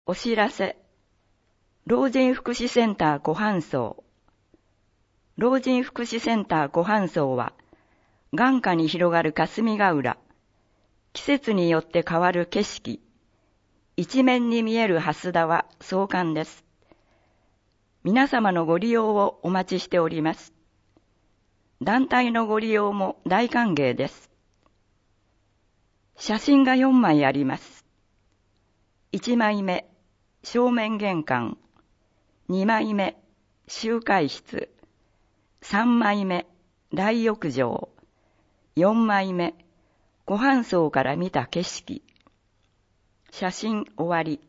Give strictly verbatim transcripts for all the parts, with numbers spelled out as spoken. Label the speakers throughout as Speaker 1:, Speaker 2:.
Speaker 1: お知らせ。老人福祉センター湖畔荘。老人福祉センター湖畔荘は、眼下に広がる霞ヶ浦、季節によって変わる景色、一面に見える蓮田は壮観です。皆様のご利用をお待ちしております。団体のご利用も大歓迎です。写真がよんまいあります。いちまいめ、正面玄関。にまいめ、集会室。さんまいめ、大浴場。よんまいめ、湖畔荘から見た景色。写真終わり。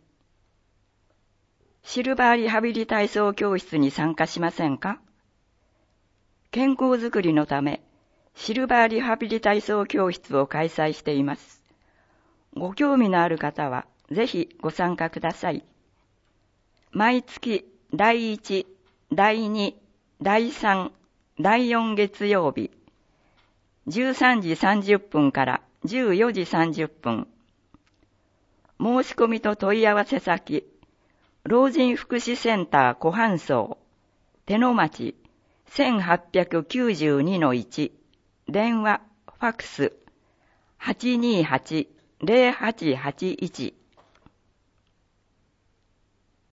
Speaker 1: シルバーリハビリ体操教室に参加しませんか？健康づくりのため、シルバーリハビリ体操教室を開催しています。ご興味のある方は、ぜひご参加ください。毎月だいいち、だいに、だいさん、だいよん月曜日、じゅうさんじさんじゅっぷんからじゅうよじさんじゅっぷん。申し込みと問い合わせ先、老人福祉センター湖畔荘、手野町 せんはっぴゃくきゅうじゅうにのいち、電話、ファクス、はちにーはち、ゼロはちはちいち